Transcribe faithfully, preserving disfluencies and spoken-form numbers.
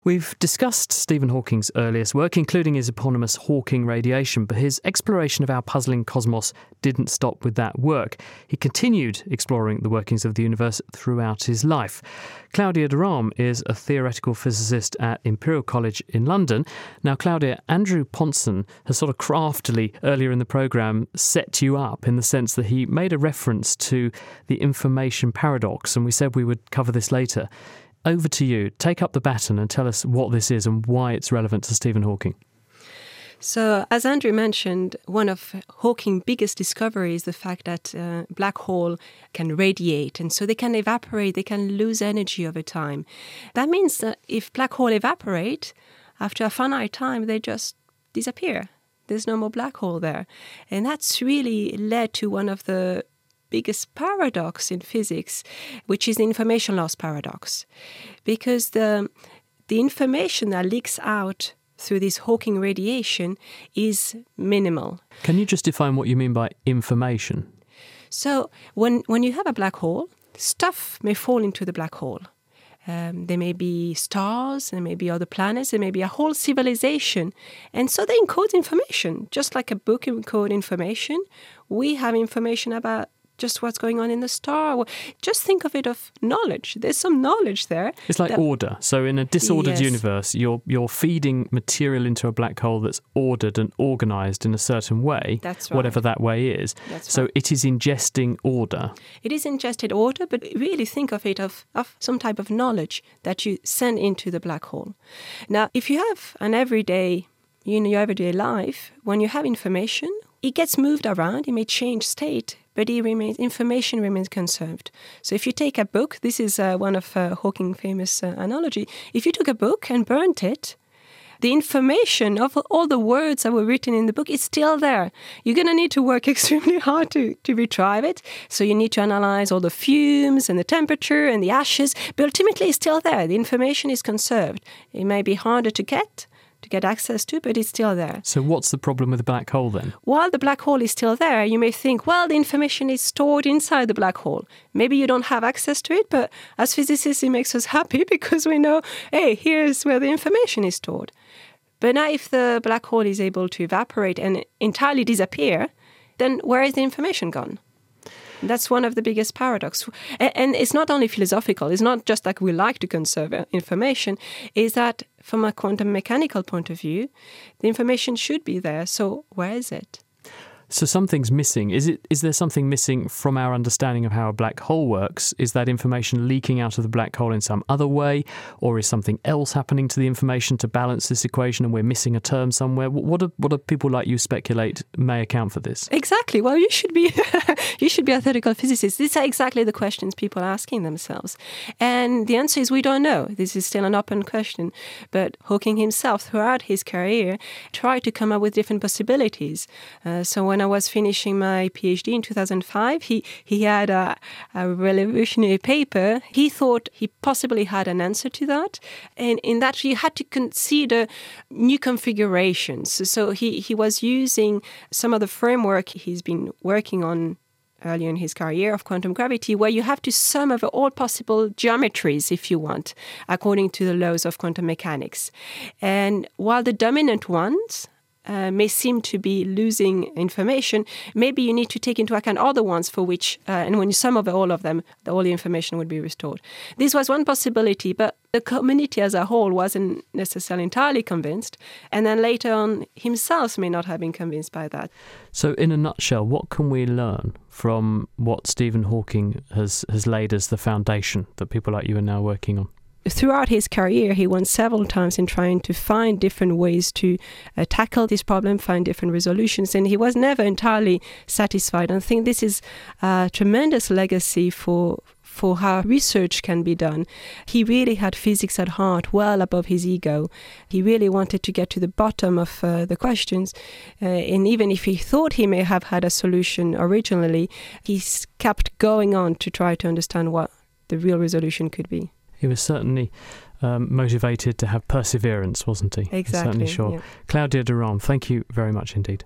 We've discussed Stephen Hawking's earliest work, including his eponymous Hawking radiation, but his exploration of our puzzling cosmos didn't stop with that work. He continued exploring the workings of the universe throughout his life. Claudia de Rham is a theoretical physicist at Imperial College in London. Now, Claudia, Andrew Pontzen has sort of craftily, earlier in the programme, set you up in the sense that he made a reference to the information paradox, and we said we would cover this later. Over to you. Take up the baton and tell us what this is and why it's relevant to Stephen Hawking. So, as Andrew mentioned, one of Hawking's biggest discoveries is the fact that uh, black hole can radiate, and so they can evaporate, they can lose energy over time. That means that if black hole evaporate, after a finite time, they just disappear. There's no more black hole there. And that's really led to one of the biggest paradox in physics, which is the information loss paradox. Because the, the information that leaks out through this Hawking radiation is minimal. Can you just define what you mean by information? So when, when you have a black hole, stuff may fall into the black hole. Um, there may be stars, there may be other planets, there may be a whole civilization. And so they encode information. Just like a book encodes information, we have information about just what's going on in the star. Just think of it of knowledge. There's some knowledge there. It's like that, order. So in a disordered yes. universe, you're you're feeding material into a black hole that's ordered and organised in a certain way, that's right. whatever that way is. That's so right. it is ingesting order. It is ingested order, but really think of it of, of some type of knowledge that you send into the black hole. Now, if you have an everyday, in your everyday life, when you have information, it gets moved around, it may change state, but it remains, information remains conserved. So if you take a book, this is uh, one of uh, Hawking's famous uh, analogy. If you took a book and burnt it, the information of all the words that were written in the book is still there. You're going to need to work extremely hard to, to retrieve it. So you need to analyze all the fumes and the temperature and the ashes, but ultimately it's still there. The information is conserved. It may be harder to get, to get access to, but it's still there. So what's the problem with the black hole then? While the black hole is still there, you may think, well, the information is stored inside the black hole. Maybe you don't have access to it, but as physicists, it makes us happy because we know, hey, here's where the information is stored. But now if the black hole is able to evaporate and entirely disappear, then where is the information gone? That's one of the biggest paradoxes. And it's not only philosophical, it's not just like we like to conserve information, is that from a quantum mechanical point of view, the information should be there. So where is it? So something's missing. Is it? Is there something missing from our understanding of how a black hole works? Is that information leaking out of the black hole in some other way? Or is something else happening to the information to balance this equation and we're missing a term somewhere? What do, what do people like you speculate may account for this? Exactly. Well, you should be you should be a theoretical physicist. These are exactly the questions people are asking themselves. And the answer is we don't know. This is still an open question. But Hawking himself, throughout his career, tried to come up with different possibilities. Uh, so when I was finishing my PhD in two thousand five, he, he had a, a revolutionary paper. He thought he possibly had an answer to that. And in that, you had to consider new configurations. So he, he was using some of the framework he's been working on earlier in his career of quantum gravity, where you have to sum over all possible geometries, if you want, according to the laws of quantum mechanics. And while the dominant ones Uh, may seem to be losing information, maybe you need to take into account other ones for which, uh, and when you sum over all of them, the, all the information would be restored. This was one possibility, but the community as a whole wasn't necessarily entirely convinced, and then later on himself may not have been convinced by that. So in a nutshell, what can we learn from what Stephen Hawking has, has laid as the foundation that people like you are now working on? Throughout his career, he won several times in trying to find different ways to uh, tackle this problem, find different resolutions, and he was never entirely satisfied. And I think this is a tremendous legacy for for how research can be done. He really had physics at heart, well above his ego. He really wanted to get to the bottom of uh, the questions. Uh, and even if he thought he may have had a solution originally, he kept going on to try to understand what the real resolution could be. He was certainly um, motivated to have perseverance, wasn't he? Exactly. Certainly sure. Yeah. Claudia de Rham, thank you very much indeed.